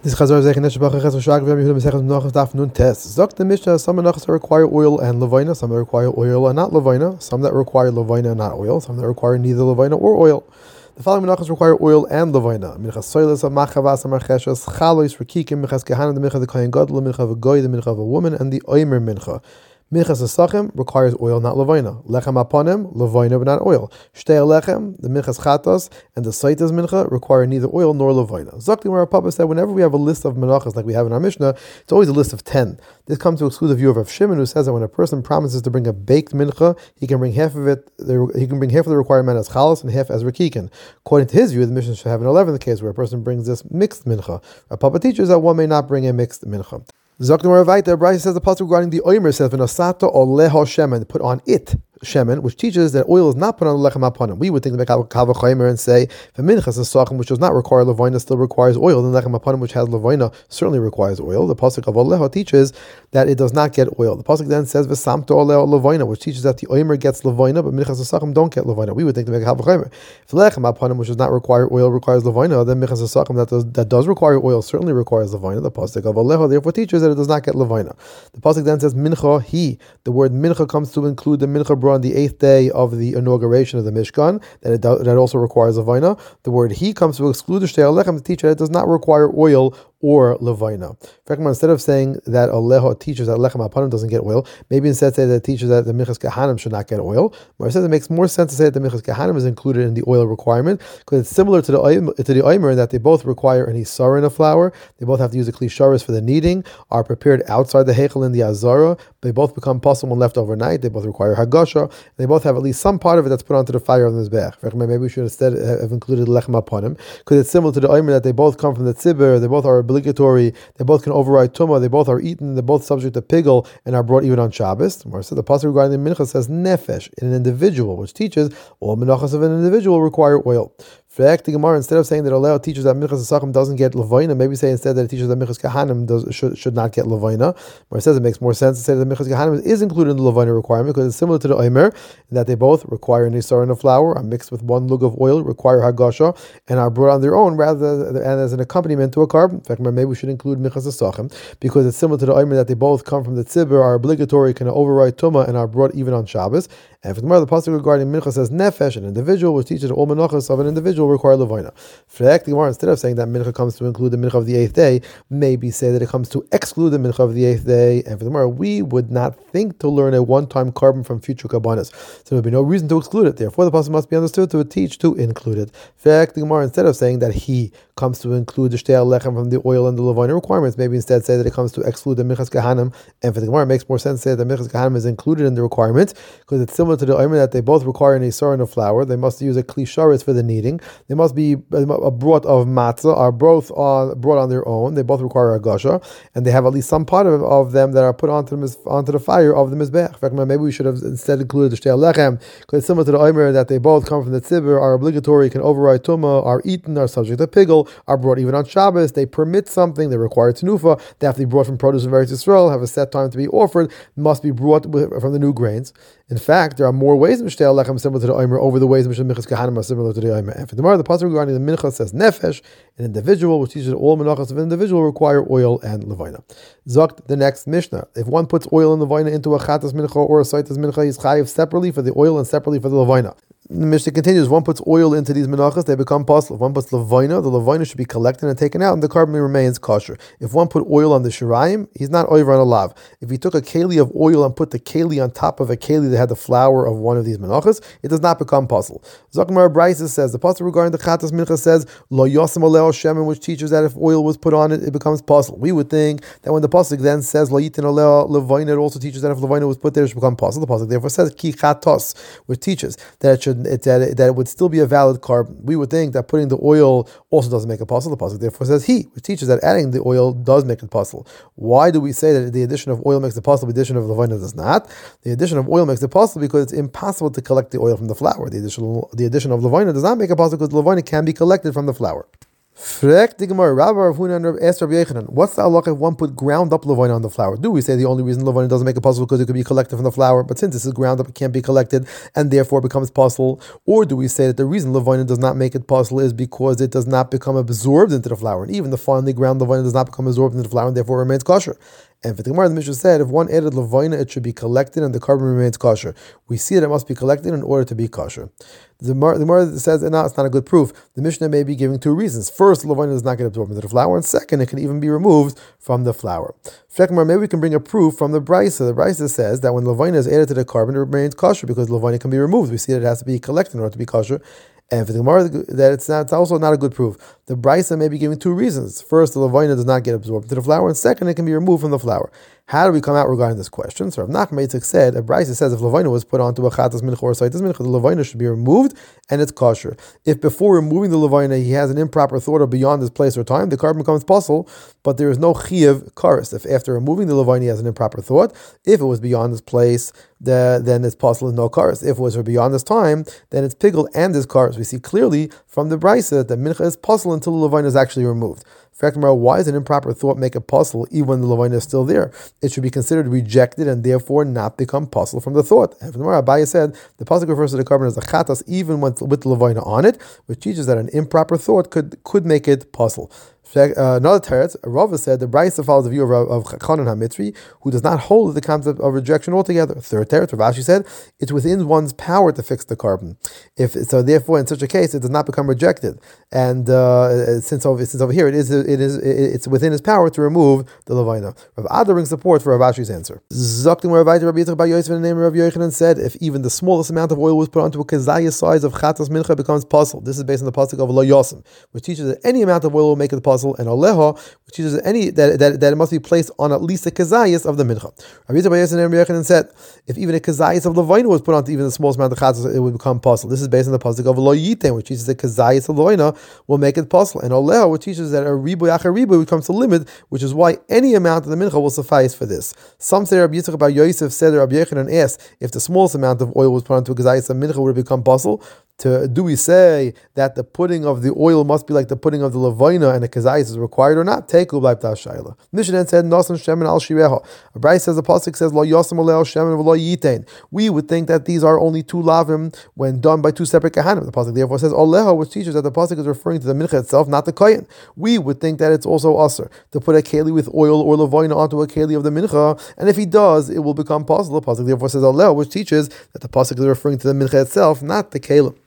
Chazar Zech Nesh Bachach Ches Shag V'Yam Yehuda Mesechus Menachos Daf Nun Tes. Zok the Mishnah, some menachos that require oil and levina, some that require oil and not levina, some that require levina and not oil, some that require neither levina or oil. The following menachos require oil and levina. Minchas soilas of machavas amarcheshes, chalois rekikim, minchas kehanim, the mincha the kohen gadol, the mincha of a goy, the mincha of a woman, and the oimer mincha. Minchas asachim requires oil, not levina. Lechem aponim, levina but not oil. Shtei lechem, the minchas chatos, and the saitas mincha require neither oil nor levina. Zakti where our Papa said whenever we have a list of menachos like we have in our Mishnah, it's always a list of 10. This comes to exclude the view of Rav Shimon, who says that when a person promises to bring a baked mincha, he can bring half of it. He can bring half of the requirement as chalos and half as rekikin. According to his view, the Mishnah should have an 11th case where a person brings this mixed mincha. Our Papa teaches that one may not bring a mixed mincha. Zaktimar Avaita, Bryce says the pasuk regarding the oimer says v'nasata or leho shemen, put on it shemen, which teaches that oil is not put on the lechem aponim. We would think about kavachaymer and say the minchas asachim, which does not require levina, still requires oil. The lechem aponim, which has levina, certainly requires oil. The pasuk of oleho teaches that it does not get oil. The pasuk then says v'samto oleho levina, which teaches that the oimer gets levina, but minchas asachim don't get levina. We would think about kavachaymer. If the lechem aponim, which does not require oil, requires levina, then minchas asachim that does require oil certainly requires levina. The pasuk of oleho therefore teaches that it does not get levina. The pasuk then says mincha he. The word mincha comes to include the mincha brought on the 8th day of the inauguration of the Mishkan, that also requires levina. The word he comes to exclude the shtei alechem to teach that it does not require oil or levina. Instead of saying that aleho teaches that lechem aponim doesn't get oil, maybe instead say that it teaches that the minchas kehanim should not get oil. But it says it makes more sense to say that the minchas kehanim is included in the oil requirement because it's similar to the oimer in that they both require an isara in a flour. They both have to use a kli sharis for the kneading, are prepared outside the heichel in the azara. They both become possible when left overnight. They both require hagasha. They both have at least some part of it that's put onto the fire of the mizbech. Maybe we should instead have included lechem aponim because it's similar to the oimer that they both come from the tzibur. They both are obligatory. They both can override tumah. They both are eaten. They're both subject to pigel and are brought even on Shabbos. So the pasuk regarding the mincha says nefesh in an individual, which teaches all menachos of an individual require oil. The Gemara, instead of saying that Oleo teaches that Minchas Asachim doesn't get Levina, maybe say instead that it teaches that Minchas Kehanim should not get Levina. Where it says it makes more sense to say that Minchas Kehanim is included in the Levina requirement because it's similar to the Omer, in that they both require an Isar and a flour, are mixed with one lug of oil, require Hagasha, and are brought on their own rather than as an accompaniment to a carbon. In fact, maybe we should include Minchas Asachim because it's similar to the Omer that they both come from the Tzibur, are obligatory, can override Tumah, and are brought even on Shabbos. And for the Gemara, the pasuk regarding Mincha says nefesh, an individual, which teaches that all menachos of an individual require levina. For the Gemara, instead of saying that Mincha comes to include the Mincha of the 8th day, maybe say that it comes to exclude the Mincha of the 8th day. And for the Gemara, we would not think to learn a one-time carbon from future kabbanas, so there would be no reason to exclude it. Therefore, the pasuk must be understood to teach to include it. For the Gemara, instead of saying that he comes to include the shtei alechem from the oil and the levina requirements, maybe instead say that it comes to exclude the Minchas Kehanim. And for the Gemara, it makes more sense to say that the Minchas Kehanim is included in the requirements because it's similar to the Omer that they both require an isar and a flour. They must use a kli sharis for the kneading. They must be a broth of matzah, are both brought on their own. They both require a gasha, and they have at least some part of them that are put onto the fire of the mizbech. In fact, maybe we should have instead included the shtei alechem because it's similar to the Omer that they both come from the tzibur, are obligatory, can override tumah, are eaten, are subject to pigel, are brought even on Shabbos. They permit something. They require tenufa. They have to be brought from produce of Eretz Yisrael, have a set time to be offered, must be brought from the new grains. In fact, there are more ways in Shtei Alechem similar to the Omer over the ways in which the Minchas Kehanim are similar to the Omer. And for the Gemara, the pasuk regarding the Mincha says nefesh, an individual, which teaches that all menachos of an individual require oil and levina. Zokt the next Mishnah. If one puts oil and levina into a chatas mincha or a saitas mincha, he's chayiv separately for the oil and separately for the levina. The Mishnah continues, one puts oil into these menachos, they become possible. If one puts levina, the levina should be collected and taken out, and the carbon remains kosher. If one put oil on the shirayim, he's not over on a lav. If he took a keli of oil and put the keli on top of a keli that had the flour of one of these menachos, it does not become possible. Zakmar Brisa says, the pasuk regarding the chatas mincha says, lo yosem oleo shemen, which teaches that if oil was put on it, it becomes possible. We would think that when the pasuk then says, lo yitin oleo levina, it also teaches that if levina was put there, it should become possible. The pasuk therefore says, ki chatos, which teaches that it would still be a valid carbon. We would think that putting the oil also doesn't make it possible. The pasuk therefore says he, which teaches that adding the oil does make it possible. Why do we say that the addition of oil makes it possible, the addition of levina does not? The addition of oil makes it possible because it's impossible to collect the oil from the flour. The addition of levina does not make it possible because the levina can be collected from the flour. Frek the Gemara, Rabbi Rav Huna asked Rabbi Yochanan, what's the halacha if one put ground up levina on the flour? Do we say the only reason levina doesn't make a puzzle because it could be collected from the flour, but since this is ground up, it can't be collected and therefore becomes puzzle? Or do we say that the reason levina does not make it puzzle is because it does not become absorbed into the flour, and even the finely ground levina does not become absorbed into the flour and therefore remains kosher? And for the Gemara, the Mishnah said, if one added levina, it should be collected and the carbon remains kosher. We see that it must be collected in order to be kosher. The Gemara says, no, it's not a good proof. The Mishnah may be giving two reasons. First, levina does not get absorbed into the flour, and second, it can even be removed from the flour. Maybe we can bring a proof from the Brisa. The Brisa says that when levina is added to the carbon, it remains kosher because levina can be removed. We see that it has to be collected in order to be kosher. And for the Gemara, that it's also not a good proof. The Brisa may be giving two reasons. First, the levina does not get absorbed into the flour, and second, it can be removed from the flour. How do we come out regarding this question? So Rav Nachman Yitzchak said, a Brisa says if levina was put onto a chatas mincha or saitas mincha, the levina should be removed and it's kosher. If before removing the levina he has an improper thought or beyond this place or time, the carbon becomes puzzle, but there is no chiyuv karis. If after removing the levina he has an improper thought, if it was beyond this place, then it's puzzle and no karis. If it was beyond this time, then it's pigel and there's karis. We see clearly from the Brisa that mincha is puzzle until the levina is actually removed. Why does an improper thought make a puzzle even when the levina is still there? It should be considered rejected and therefore not become puzzle from the thought. And from the Gemara, Abaye said the pasuk refers to the carbon as a chatas even with the levina on it, which teaches that an improper thought could make it puzzle. Another teretz, Rava said the Brisa follows the view of Chanan HaMitzri, who does not hold the concept of rejection altogether. Third teretz, Rav Ashi said it's within one's power to fix the carbon. Therefore, in such a case, it does not become rejected. And since over here it's within his power to remove the levina. Rav Ada brings support for Rav Ashi's answer. Zaktim Rabbi Yitzchak Bar Yosef in the name of Rav Yochanan said if even the smallest amount of oil was put onto a kazaya size of chatas mincha, it becomes puzzle. This is based on the pasuk of Lo Yosim, which teaches that any amount of oil will make it puzzle, and Aleha, which teaches that it must be placed on at least a kazayas of the mincha. Rabbi Yitzchak Bar Yosef and Rabbi Yochanan said if even a kazayas of levina was put onto even the smallest amount of chatas, it would become puzzle. This is based on the pasuk of Lo Yitain, which teaches that kazayas of levina will make it puzzle, and Aleha, which teaches that a ribu achar ribu becomes a limit, which is why any amount of the mincha will suffice for this. Some say Rabbi Yitzchak Bar Yosef said that Rabbi Yochanan asked if the smallest amount of oil was put onto a kazayas of mincha would it become puzzle. Do we say that the putting of the oil must be like the putting of the levina and the kazayis is required or not? Take u'b'layv ta'ashayla. Mishnah then said nasan shemen al shireha. A Brisa says the pasuk says lo yosem aleo shemen v'lo yitain. We would think that these are only two lavim when done by two separate kahanim. The pasuk therefore says oleha, which teaches that the pasuk is referring to the mincha itself, not the kohen. We would think that it's also usher to put a keli with oil or levina onto a keli of the mincha, and if he does, it will become possible. The pasuk therefore says oleha, which teaches that the pasuk is referring to the mincha itself, not the keli.